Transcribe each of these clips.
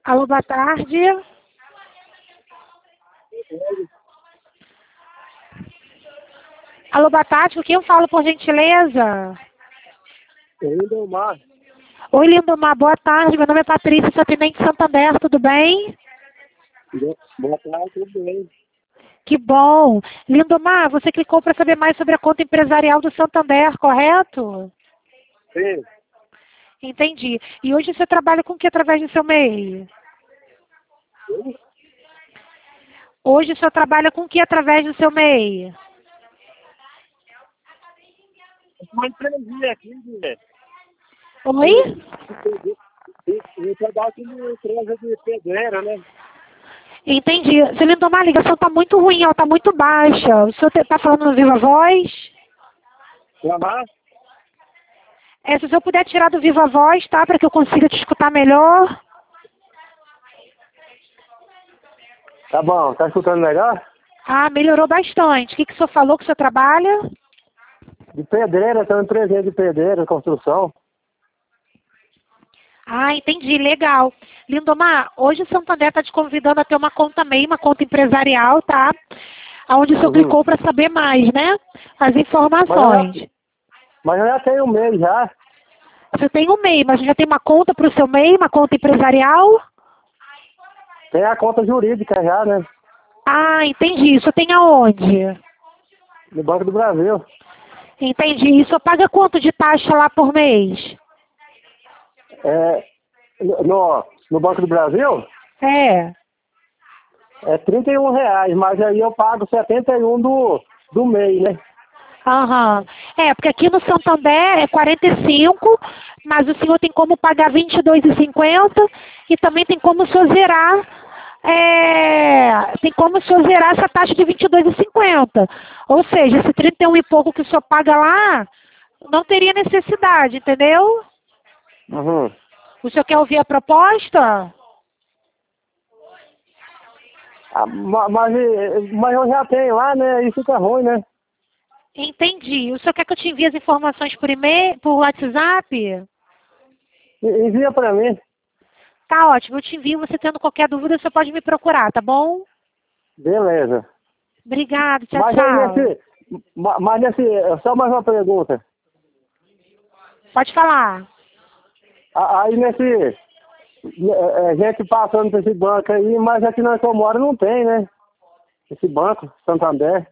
Alô, boa tarde. Alô, boa tarde. Com quem eu falo, por gentileza? Lindomar. Oi, Lindomar. Boa tarde. Meu nome é Patrícia, sou atendente de Santander. Tudo bem? Boa tarde, tudo bem? Que bom. Lindomar, você clicou para saber mais sobre a conta empresarial do Santander, correto? Sim. Entendi. E hoje você trabalha com o que através do seu MEI? Hoje o senhor trabalha com o que através do seu MEI? Uma empresinha aqui, né? Oi? Eu trabalho com uma empresa de pedreira, né? Entendi. Seu Lindomar, a ligação está muito ruim, ela está muito baixa. O senhor está falando no Viva Voz? Chamar? Se o senhor puder tirar do Viva Voz, tá? Para que eu consiga te escutar melhor. Tá bom, tá escutando melhor? Ah, melhorou bastante. O que o senhor falou que o senhor trabalha? De pedreira, tem uma empresinha de pedreira, construção. Ah, entendi. Legal. Lindomar, hoje o Santander está te convidando a ter uma conta MEI, uma conta empresarial, tá? Onde o senhor clicou para saber mais, né? As informações. Mas eu já tenho um mês já. Você tem um MEI, mas já tem uma conta para o seu MEI, uma conta empresarial? Tem a conta jurídica já, né? Ah, entendi. Isso tem aonde? No Banco do Brasil. Entendi. Isso paga quanto de taxa lá por mês? No Banco do Brasil, É. é R$ 31, mas aí eu pago 71 do mês, né? Aham. Porque aqui no Santander é 45, mas o senhor tem como pagar 22,50 e também tem como o senhor zerar, tem como o senhor zerar essa taxa de 22,50. Ou seja, esse 31 e pouco que o senhor paga lá, não teria necessidade, entendeu? Uhum. O senhor quer ouvir a proposta? Mas eu já tenho lá, né? Isso fica ruim, né? Entendi. O senhor quer que eu te envie as informações por e-mail, por WhatsApp? Envia pra mim. Tá ótimo, eu te envio. Você tendo qualquer dúvida, você pode me procurar, tá bom? Beleza. Obrigada, tchau, Mas tchau. só mais uma pergunta. Pode falar. Aí gente passando por esse banco aí, mas aqui onde eu moro não tem, né? Esse banco, Santander.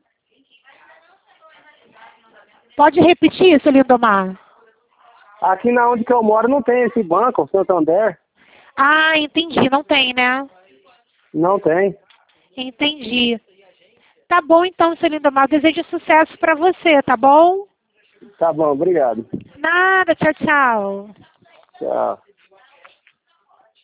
Pode repetir isso, Lindomar? Aqui na onde que eu moro não tem esse banco, Santander. Ah, entendi. Não tem, né? Não tem. Entendi. Tá bom, então, seu Lindomar. Eu desejo sucesso pra você, tá bom? Tá bom, obrigado. Nada, tchau, tchau. Tchau.